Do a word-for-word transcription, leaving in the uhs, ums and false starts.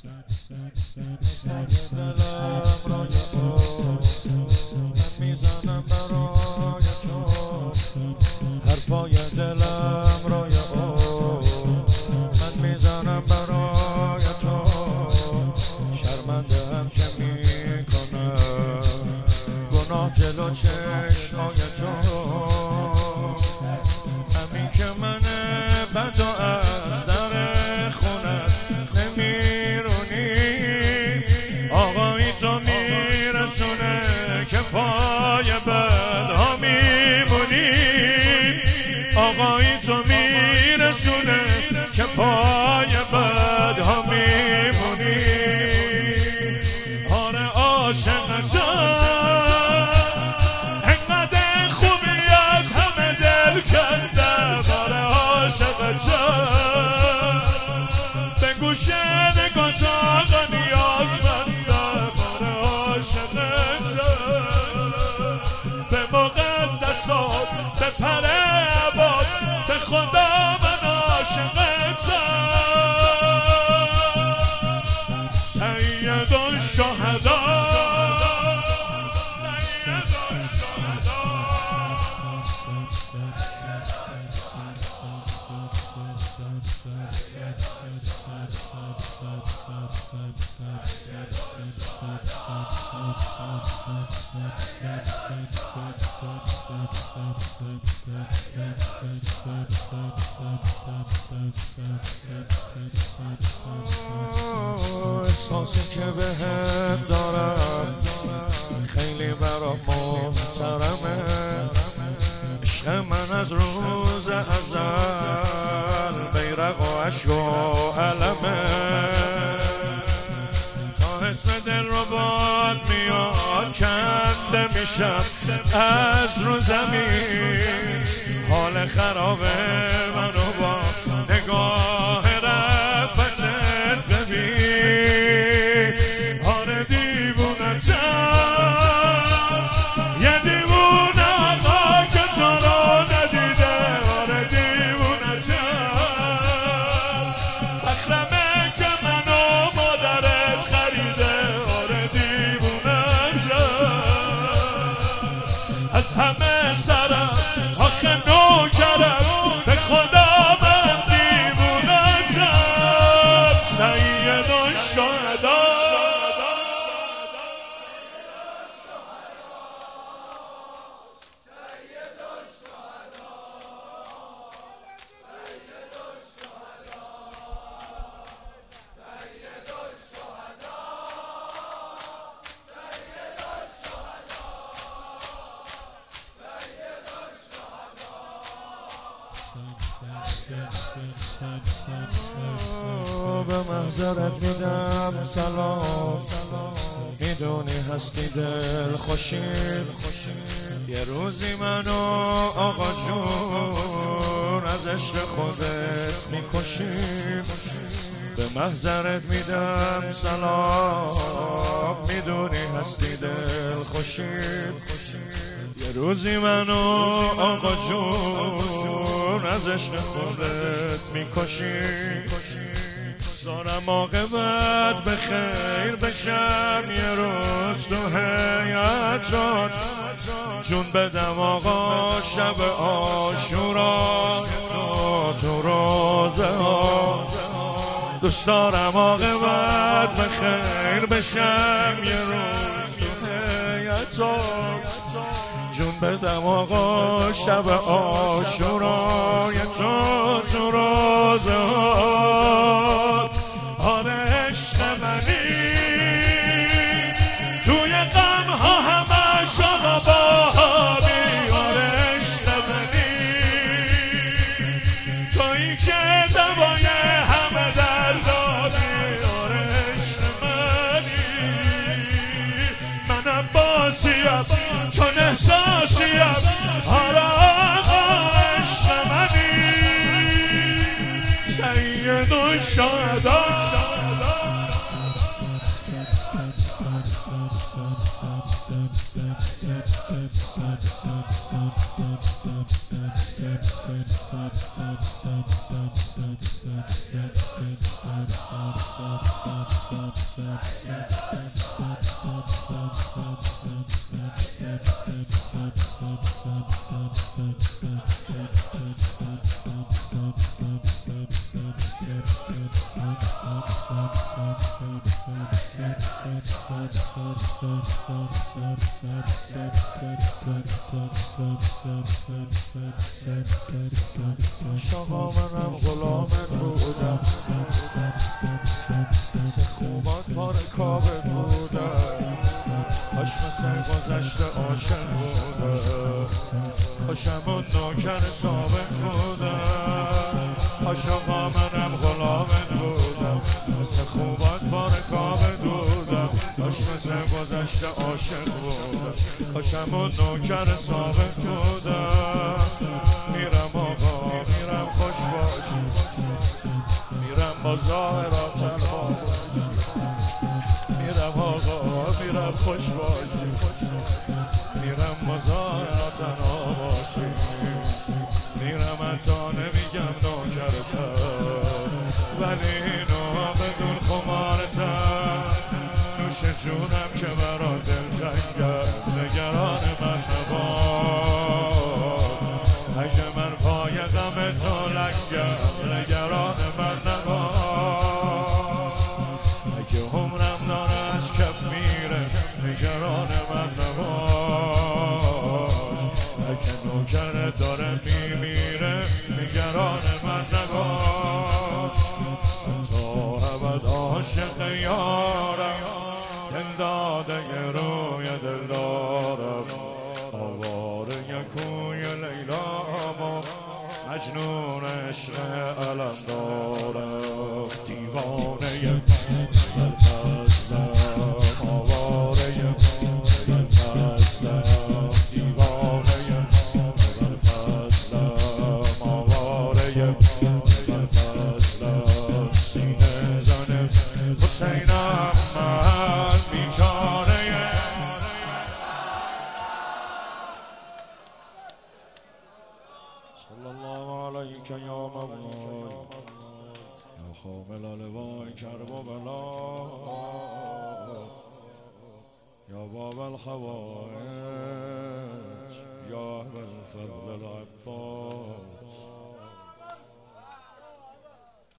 میزنم برای تو حرفای دلم روی او، من میزنم برای تو شرمنده هم که میکنم گناه جلو چشمای تو، همین که من بد و از در خونت نمیرونی، آقایی تو میرسونه که پای بدها میمونی، آقایی تو میرسونه که پای بدها میمونی. آره عاشقتم انقدر خوبیت همه دل کردم، آره عاشقتم به گوش نگات آقا نیازمندم، آره عاشقتم به مقدسات به پر عباد به خدا من عاشقتم. سید الشهدا احساسی که بهت دارم خیلی برام محترمه، عشق من از روز ازل بیرق و عشق و علمه، تا حسن دل رو باد میاد کنده میشم از رو زمین، حال خرابه منو با نگاه رفتت ببین، آره دیوونتم یه دیوونه آقا که تو رو ندیده، آره دیوونتم فخرمه که منو مادرت خریده، آره دیوونتم از همه سرم آخه نوکرم به خدا من دیوونتم. سید الشهدا به محضرت میدم سلام، میدونی هستی دل خوشیم، یه روزی منو آقا جون از عشق خودت میکشیم، به محضرت میدم سلام، میدونی هستی دل خوشیم، یه روزی منو آقا جون از عشق خودت میکشیم، دارم عاقبت به خیر بشم یه روز تو حیاتات جون بدم آقا شب عاشورا تو روزه ها، دوست دارم عاقبت به خیر بشم یه روز تو حیاتات جون بدم آقا شب عاشورای تو تو روزه ها. آره عشق منی توی غم ها همش آقا بابی، آره عشق منی تویی که دوای همه دردادی، آره عشق منی من عباسیم چون احساسیم، آره آقا عشق منی سید الشهدا. Stop, stop, stop, stop, stop, stop, stop, stop, stop, stop. شاقا منم غلامت بودم، سخوبات پار کابت بودم، کاش مثل گذشته عاشق بودم، کاشم اون نوکر ثابت بودم. کاش آقا منم غلامت بودم، مثل خوبات پار کابت بودم، کاش مثل گذشته عاشق بودم، کاشم اون نوکر ثابت بودم. میرم آقا میرم خوش باشی، میرم با ظاهرات تنها، میرم آقا میرم خوش باشی، میرم با ظاهرات تنها باشی، میرم حتی نمیگم نوکرتم، ولی اینو بدون خمارتم. نوش جونم که برا دل تنگم، نگران من نباش، اگه من پای غم تو لنگم، نگران من نباش، اگه عمرم داره از کف میره، نگران من نباش، اگه نوکرت داره میمیره، نگران من نباش. تا ابد عاشق یارم، دل داده روی دل دارم، آواره کوی لیلام و مجنون عشق علم دارم، دیوانه بلفستم، آواره بلفستم، دیوانه بلفستم، آواره بلفستم، سینه زن حسینم من بیچاره. صلی الله علیک یا مولای یا خامل لوای کرب و بلا، یا باب الخوائج یا ابا الفضل العباس.